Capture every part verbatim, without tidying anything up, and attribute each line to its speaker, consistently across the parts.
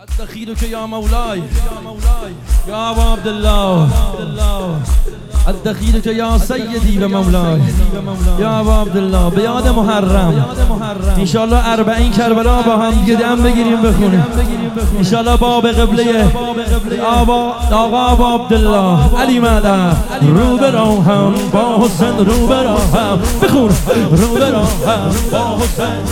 Speaker 1: الدخيلك يا مولاي يا أبا عبد الله الدخيلك يا سيدي ومولاي يا أبا عبد الله به یاد محرم ان شاء الله اربعین کربلا با هم دیگه دم بگیریم بخونیم ان شاء الله باب قبله آبا آقا ابا عبدالله علی مدد رو به راهم با حسین رو به راهم بخون رو به راهم با حسین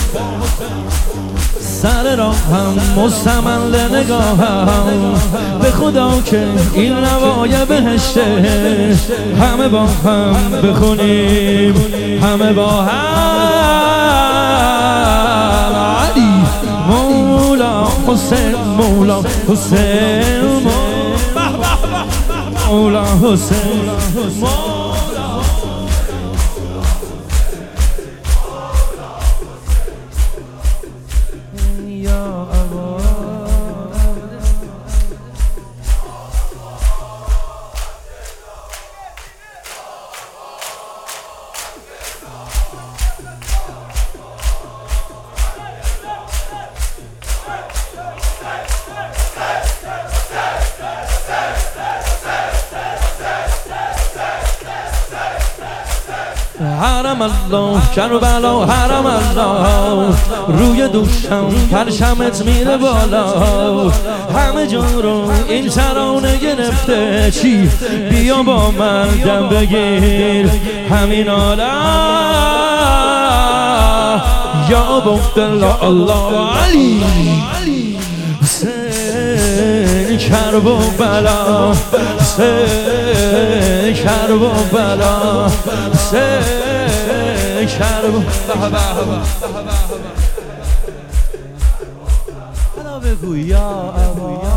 Speaker 1: سر راهم مستمل نگاهم به خدا که این نوای بهشته همه با هم بخونیم همه با هم علی مولا حسین مولا حسین مولا حسین حرم الله کربلا حرم الله روی دوشم پرچمت میره بالا همه جا رو این ترانه گرفته چی بیا با من دم بگیر همین عالم یا عبدالله الله علی حسین کرب و بلا حسین کرب و بلا حسین کرب و بلا بگو یا ابا